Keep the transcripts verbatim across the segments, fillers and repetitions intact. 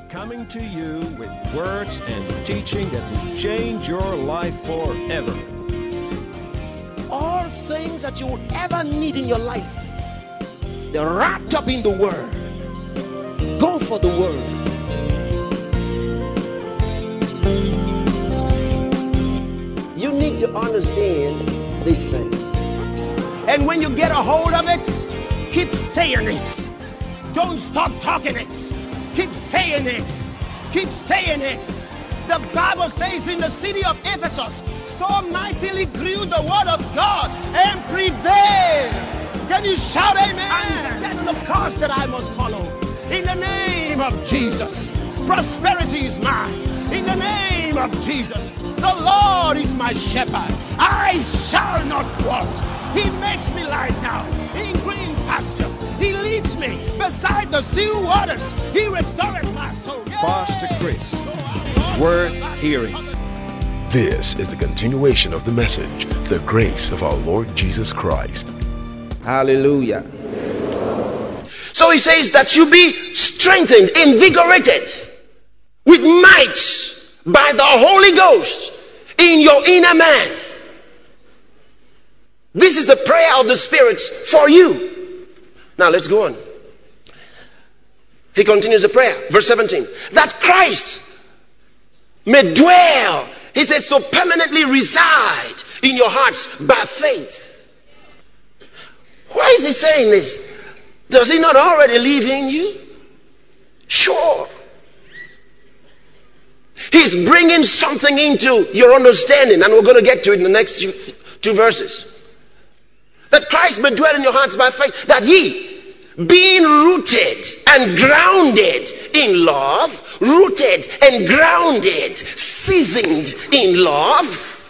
coming to you with words and teaching that will change your life forever. All things that you will ever need in your life, they're wrapped up in the Word. Go for the Word. You need to understand these things. And when you get a hold of it, keep saying it. Don't stop talking it. Keep saying it. Keep saying it. The Bible says in the city of Ephesus, so mightily grew the word of God and prevailed. Can you shout amen? And set the course that I must follow. In the name of Jesus. Prosperity is mine. In the name of Jesus. The Lord is my shepherd. I shall not want. He makes me lie down in green pastures. He leads me beside the still waters. He restoreth my soul. Yay! Pastor Chris, worth hearing. This is the continuation of the message, the grace of our Lord Jesus Christ. Hallelujah. So he says that you be strengthened, invigorated with might by the Holy Ghost in your inner man. This is the prayer of the Spirit for you. Now let's go on. He continues the prayer. Verse seventeen. That Christ may dwell, he says, to permanently reside in your hearts by faith. Why is he saying this? Does he not already live in you? Sure. He's bringing something into your understanding, and we're going to get to it in the next two, two verses. That Christ may dwell in your hearts by faith, that ye, being rooted and grounded in love, rooted and grounded, seasoned in love,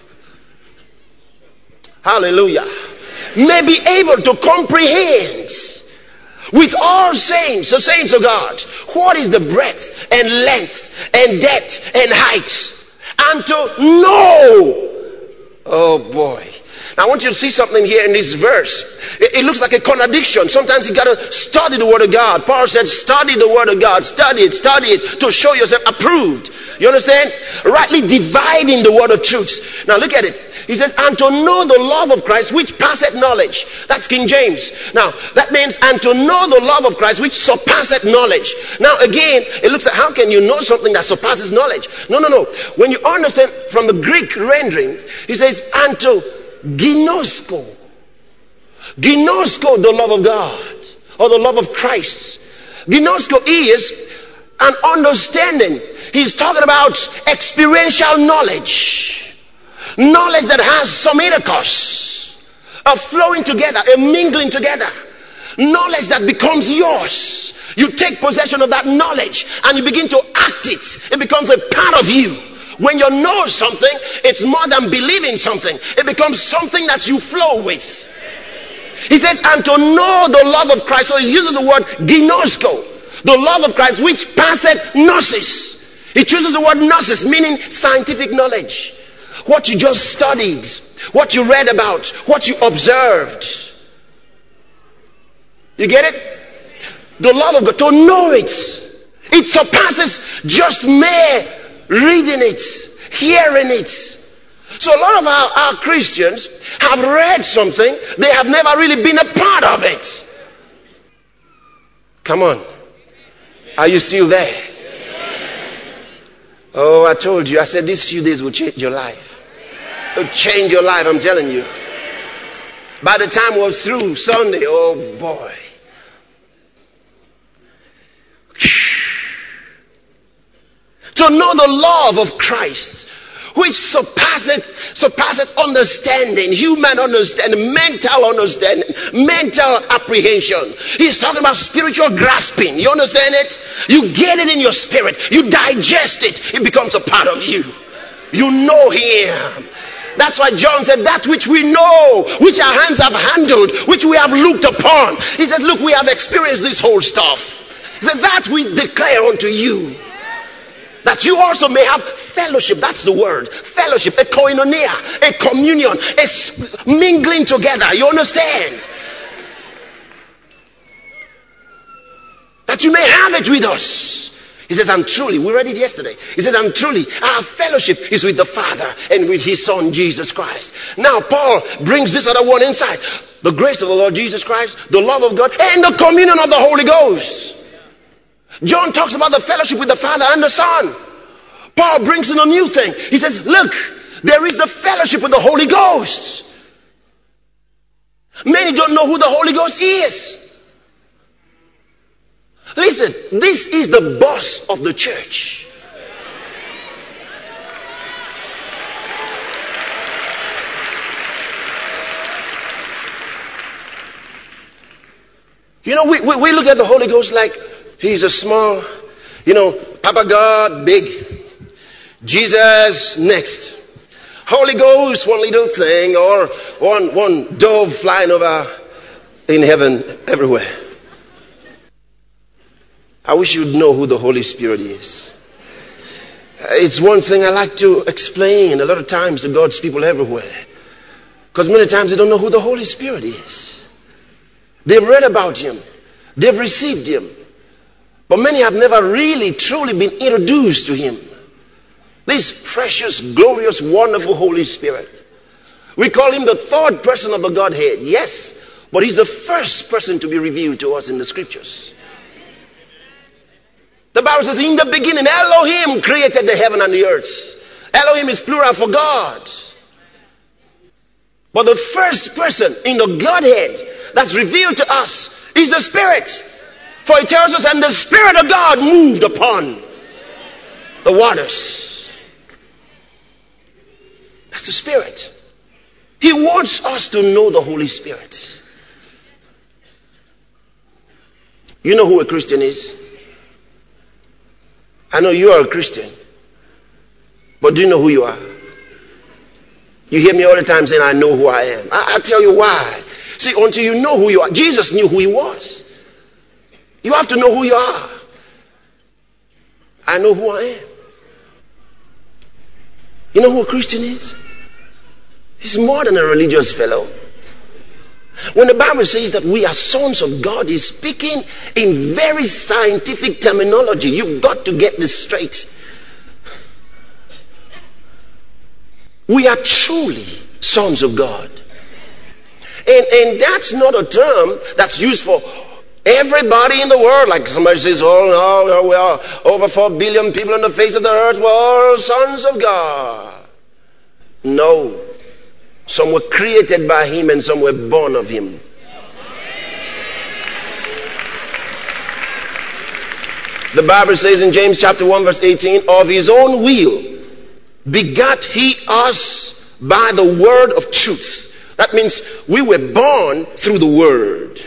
hallelujah, may be able to comprehend with all saints, the saints of God, what is the breadth and length and depth and height, and to know, oh boy. Now I want you to see something here in this verse. It, it looks like a contradiction. Sometimes you got to study the Word of God. Paul said, study the Word of God. Study it, study it to show yourself approved. You understand? Rightly dividing the word of truth. Now look at it. He says, and to know the love of Christ which passeth knowledge. That's King James. Now that means, and to know the love of Christ which surpasseth knowledge. Now again, it looks like, how can you know something that surpasses knowledge? No, no, no. When you understand from the Greek rendering, he says, and to ginosko. Ginosko, the love of God, or the love of Christ. Ginosko is an understanding. He's talking about experiential knowledge. Knowledge that has some intercourse, a flowing together, a mingling together. Knowledge that becomes yours. You take possession of that knowledge and you begin to act it. It becomes a part of you. When you know something, it's more than believing something. It becomes something that you flow with. He says, and to know the love of Christ. So he uses the word ginosko. The love of Christ which passeth gnosis. He chooses the word gnosis, meaning scientific knowledge. What you just studied, what you read about, what you observed. You get it? The love of God, to know it. It surpasses just mere reading it, hearing it. So a lot of our, our Christians have read something, they have never really been a part of it. Come on. Are you still there? Oh, I told you, I said these few days will change your life. It'll change your life, I'm telling you. By the time we're through Sunday, oh boy. To know the love of Christ, which surpasseth, surpasseth understanding, human understanding, mental understanding, mental apprehension. He's talking about spiritual grasping. You understand it? You get it in your spirit. You digest it. It becomes a part of you. You know Him. That's why John said, that which we know, which our hands have handled, which we have looked upon. He says, look, we have experienced this whole stuff. He said, that we declare unto you. That you also may have fellowship. That's the word. Fellowship, a koinonia, a communion, a mingling together. You understand? That you may have it with us. He says, I'm truly, we read it yesterday. He says, I'm truly, our fellowship is with the Father and with his Son, Jesus Christ. Now, Paul brings this other one inside. The grace of the Lord Jesus Christ, the love of God, and the communion of the Holy Ghost. John talks about the fellowship with the Father and the Son. Paul brings in a new thing. He says, look, there is the fellowship with the Holy Ghost. Many don't know who the Holy Ghost is. Listen, this is the boss of the church. You know, we, we, we look at the Holy Ghost like he's a small, you know, Papa God, big. Jesus, next. Holy Ghost, one little thing, or one, one dove flying over in heaven everywhere. I wish you'd know who the Holy Spirit is. It's one thing I like to explain a lot of times to God's people everywhere. Because many times they don't know who the Holy Spirit is. They've read about him. They've received him. But many have never really, truly been introduced to him. This precious, glorious, wonderful Holy Spirit. We call him the third person of the Godhead. Yes, but he's the first person to be revealed to us in the scriptures. The Bible says, in the beginning, Elohim created the heaven and the earth. Elohim is plural for God. But the first person in the Godhead that's revealed to us is the Spirit. For it tells us, and the Spirit of God moved upon the waters. That's the Spirit. He wants us to know the Holy Spirit. You know who a Christian is? I know you are a Christian. But do you know who you are? You hear me all the time saying, I know who I am. I, I'll tell you why. See, until you know who you are, Jesus knew who he was. You have to know who you are. I know who I am. You know who a Christian is? He's more than a religious fellow. When the Bible says that we are sons of God, it's speaking in very scientific terminology. You've got to get this straight. We are truly sons of God. And, and that's not a term that's used for everybody in the world. Like somebody says, oh no, we are over four billion people on the face of the earth. We're all sons of God. No. Some were created by him and some were born of him. The Bible says in James chapter one verse eighteen, of his own will begat he us by the word of truth. That means we were born through the word.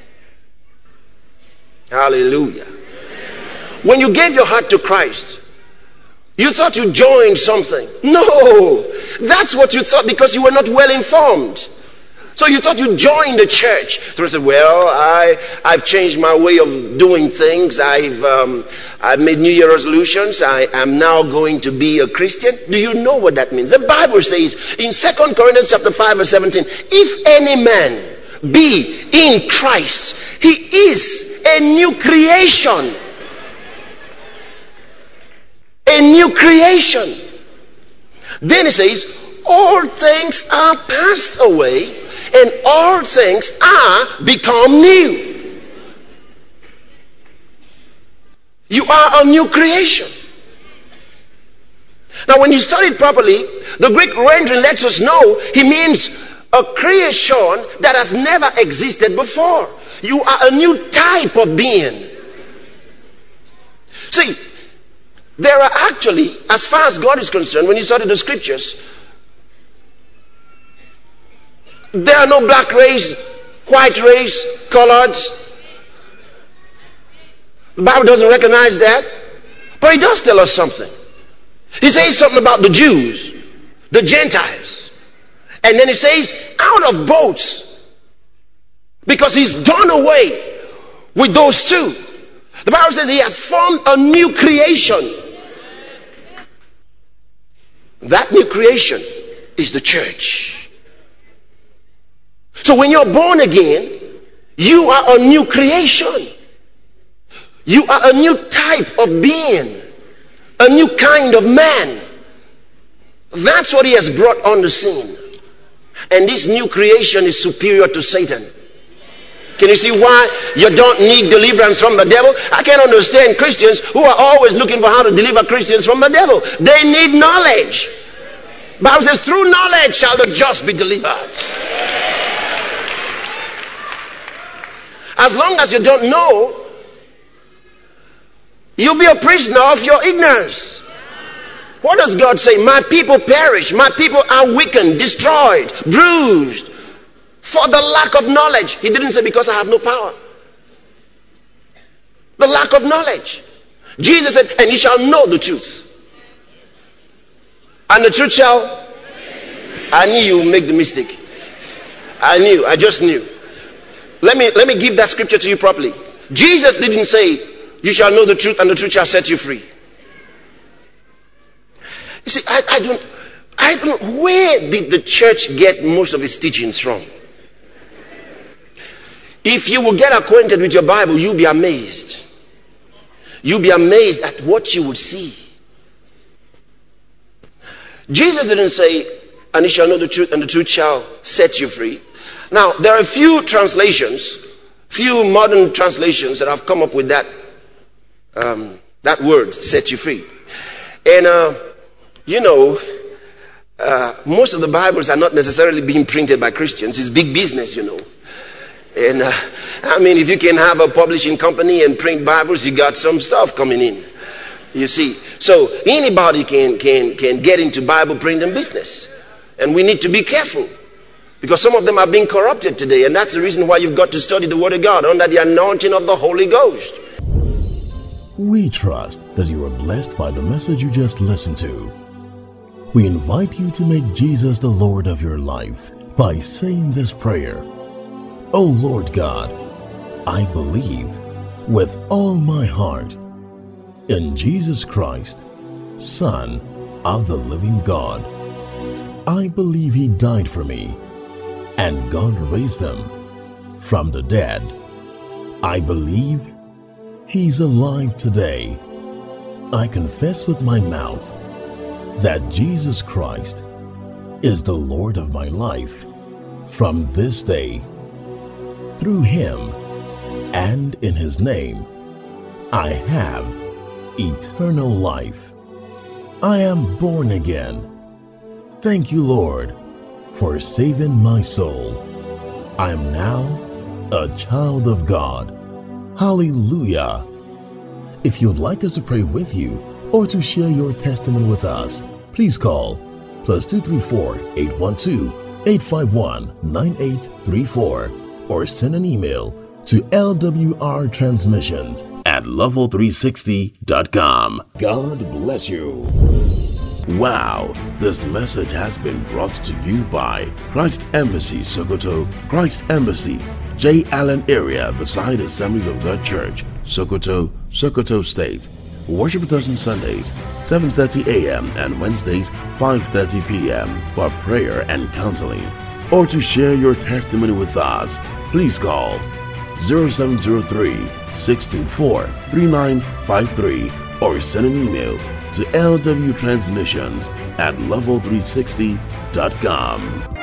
Hallelujah. When you gave your heart to Christ, you thought you joined something. No, that's what you thought because you were not well informed. So you thought you joined the church. So I said, well, I, I've changed my way of doing things. I've, um, I've made New Year resolutions. I am now going to be a Christian. Do you know what that means? The Bible says in Second Corinthians chapter five verse seventeen, if any man be in Christ, he is a new creation. A new creation. Then he says, all things are passed away and all things are become new. You are a new creation. Now when you study it properly, the Greek rendering lets us know he means a creation that has never existed before. You are a new type of being. See, there are actually, as far as God is concerned, when you study the scriptures, there are no black race, white race, colored. The Bible doesn't recognize that. But it does tell us something. He says something about the Jews, the Gentiles. And then he says, out of both. Because he's done away with those two. The Bible says he has formed a new creation. That new creation is the church. So when you're born again, you are a new creation. You are a new type of being, a new kind of man. That's what he has brought on the scene. And this new creation is superior to Satan. Can you see why you don't need deliverance from the devil? I can't understand Christians who are always looking for how to deliver Christians from the devil. They need knowledge. The Bible says, through knowledge shall the just be delivered. As long as you don't know, you'll be a prisoner of your ignorance. What does God say? My people perish. My people are weakened, destroyed, bruised for the lack of knowledge. He didn't say because I have no power. The lack of knowledge. Jesus said, and you shall know the truth. And the truth shall... I knew you would make the mistake. I knew. I just knew. Let me, let me give that scripture to you properly. Jesus didn't say, you shall know the truth and the truth shall set you free. You see, I, I don't, I don't, where did the church get most of its teachings from? If you will get acquainted with your Bible, you'll be amazed. You'll be amazed at what you would see. Jesus didn't say, and you shall know the truth and the truth shall set you free. Now, there are a few translations, few modern translations that have come up with that, um, that word, set you free. And, uh, you know, uh, most of the Bibles are not necessarily being printed by Christians. It's big business, you know. And, uh, I mean, if you can have a publishing company and print Bibles, you got some stuff coming in. You see. So, anybody can, can, can get into Bible printing business. And we need to be careful. Because some of them are being corrupted today. And that's the reason why you've got to study the Word of God under the anointing of the Holy Ghost. We trust that you are blessed by the message you just listened to. We invite you to make Jesus the Lord of your life by saying this prayer. Oh Lord God, I believe with all my heart in Jesus Christ, Son of the living God. I believe He died for me and God raised Him from the dead. I believe He's alive today. I confess with my mouth that Jesus Christ is the Lord of my life from this day. Through Him and in His name, I have eternal life. I am born again. Thank you, Lord, for saving my soul. I am now a child of God. Hallelujah. If you'd like us to pray with you or to share your testimony with us, please call plus two three four, eight one two, eight five one, nine eight three four or send an email to L W R transmissions at level three sixty dot com. God bless you. Wow, this message has been brought to you by Christ Embassy Sokoto, Christ Embassy, J. Allen area beside Assemblies of God Church, Sokoto, Sokoto State. Worship with us on Sundays, seven thirty a m and Wednesdays, five thirty p m for prayer and counseling. Or to share your testimony with us, please call zero seven zero three, six two four, three nine five three or send an email to L W transmissions at level three sixty dot com.